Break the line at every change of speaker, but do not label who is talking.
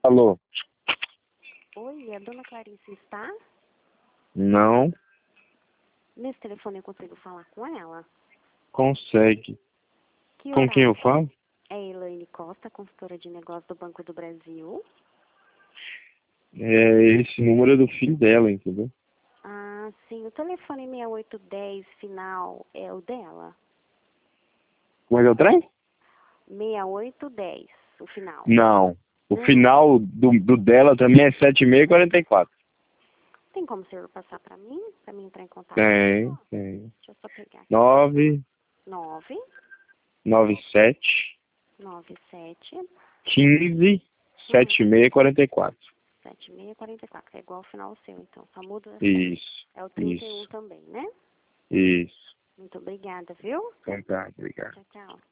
Alô?
Oi, a dona Clarice está?
Não
Nesse telefone eu consigo falar com ela?
consegue.
Que
Com quem eu
horário?
falo?
É Elaine Costa, consultora de negócios do Banco do Brasil.
Esse número é do filho dela, entendeu?
Ah, sim, o telefone 6810 final é o dela?
Como é que é o trem?
6810, o final.
Não. O
Não.
final do dela também é 7644.
Tem como o senhor passar para mim entrar em contato com
Tem,
ela?
tem.
Deixa eu só pegar aqui.
997
997
15
hum,
7644.
7644, é igual ao final seu, então. Só muda 7.
Isso,
É o 31
isso,
também, né?
isso.
Muito obrigada, viu?
Então tá, obrigado.
Tchau, tchau.